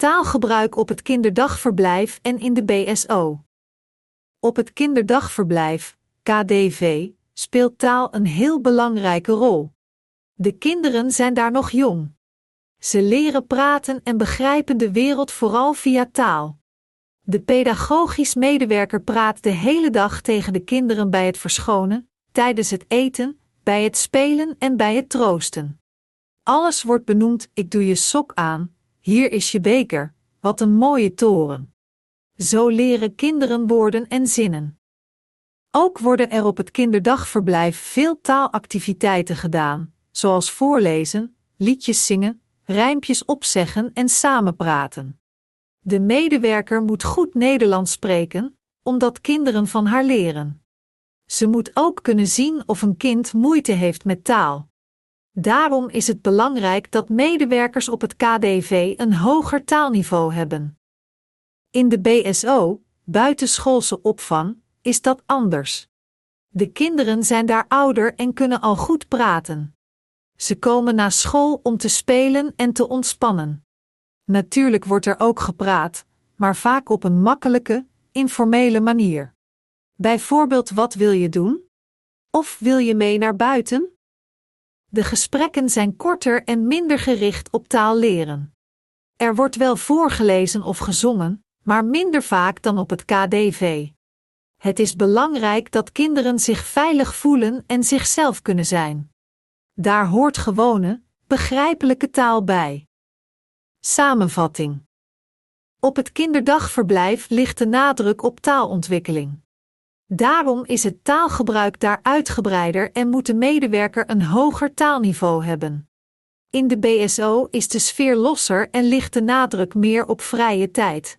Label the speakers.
Speaker 1: Taalgebruik op het kinderdagverblijf en in de BSO. Op het kinderdagverblijf, KDV, speelt taal een heel belangrijke rol. De kinderen zijn daar nog jong. Ze leren praten en begrijpen de wereld vooral via taal. De pedagogisch medewerker praat de hele dag tegen de kinderen bij het verschonen, tijdens het eten, bij het spelen en bij het troosten. Alles wordt benoemd: ik doe je sok aan, hier is je beker, wat een mooie toren. Zo leren kinderen woorden en zinnen. Ook worden er op het kinderdagverblijf veel taalactiviteiten gedaan, zoals voorlezen, liedjes zingen, rijmpjes opzeggen en samen praten. De medewerker moet goed Nederlands spreken, omdat kinderen van haar leren. Ze moet ook kunnen zien of een kind moeite heeft met taal. Daarom is het belangrijk dat medewerkers op het KDV een hoger taalniveau hebben. In de BSO, buitenschoolse opvang, is dat anders. De kinderen zijn daar ouder en kunnen al goed praten. Ze komen na school om te spelen en te ontspannen. Natuurlijk wordt er ook gepraat, maar vaak op een makkelijke, informele manier. Bijvoorbeeld: wat wil je doen? Of wil je mee naar buiten? De gesprekken zijn korter en minder gericht op taal leren. Er wordt wel voorgelezen of gezongen, maar minder vaak dan op het KDV. Het is belangrijk dat kinderen zich veilig voelen en zichzelf kunnen zijn. Daar hoort gewone, begrijpelijke taal bij. Samenvatting. Op het kinderdagverblijf ligt de nadruk op taalontwikkeling. Daarom is het taalgebruik daar uitgebreider en moet de medewerker een hoger taalniveau hebben. In de BSO is de sfeer losser en ligt de nadruk meer op vrije tijd.